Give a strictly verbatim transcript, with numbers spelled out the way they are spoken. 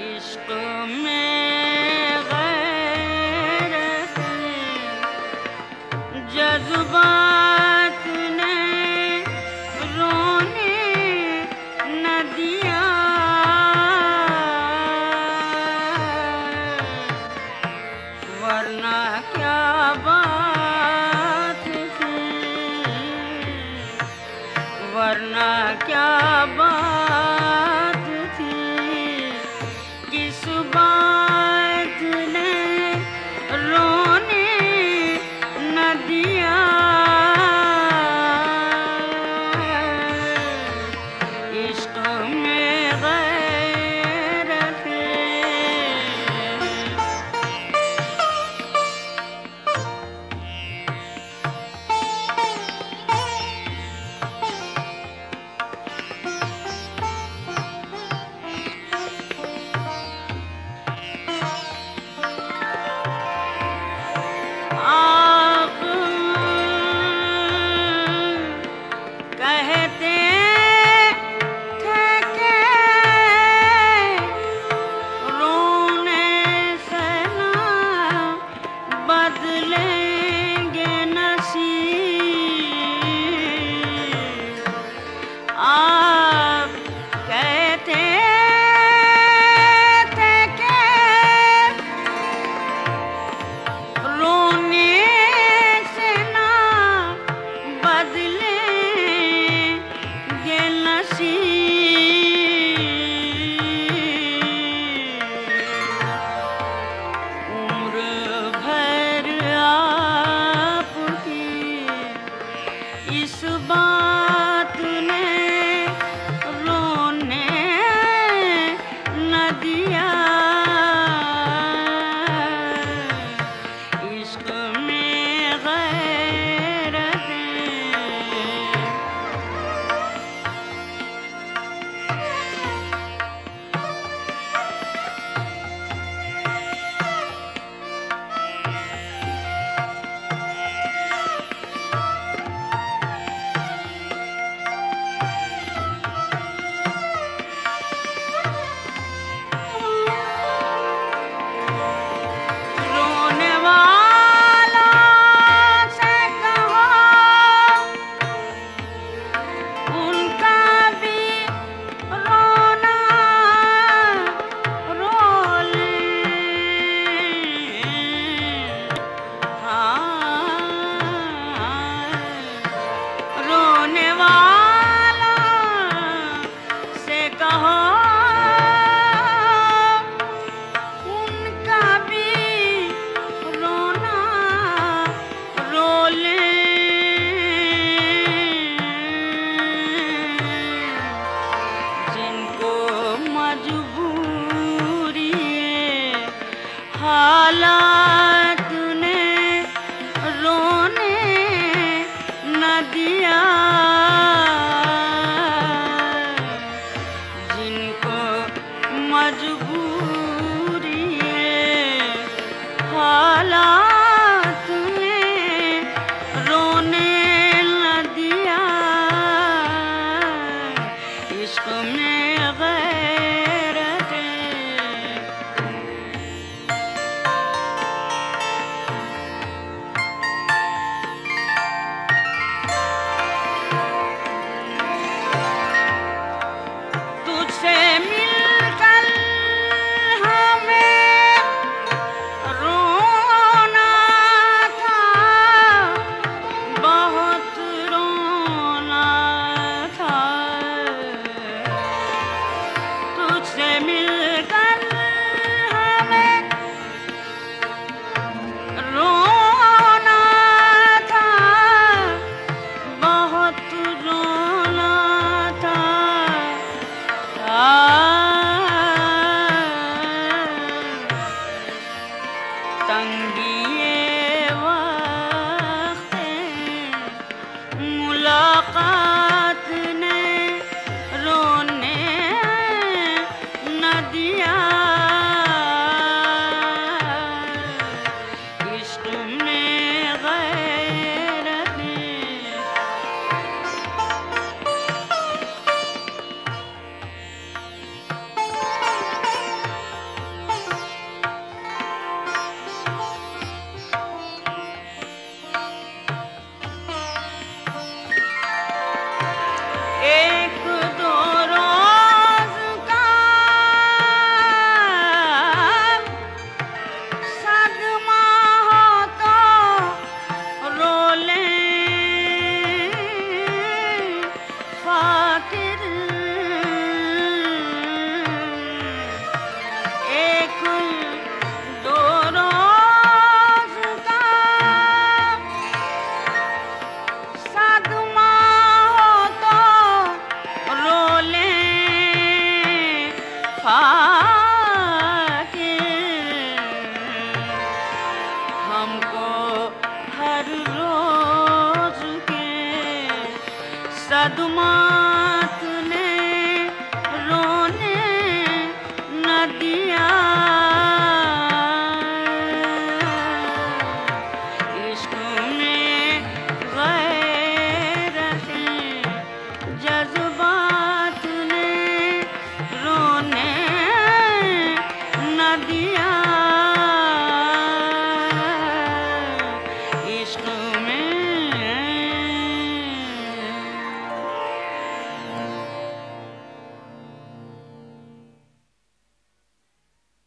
इश्क में गैरत जज्बात ने रोने न दिया, वरना क्या बात थी, वरना क्या बात थी, किस बात ने रोने न दिया। इश्क में गैरत कहते थे कि रोने से ना बदलेंगे नसीब। आप कहते थे कि रोने से ना बदले ये नसीब। उम्र भर आपकी इस बात ने रोने न दिया। इश्क में गैरत रोने वाला से कहो उनका भी रोना रो ले। हाँ, रोने वाला से कहो उनका भी रोना रो ले। जिनको मजबूरी हालात ने रोने न दिया, जिनको मजबूरी हालात ने रोने न दिया। इश्क में गैरत तुझसे मिलकर हमें रोना आ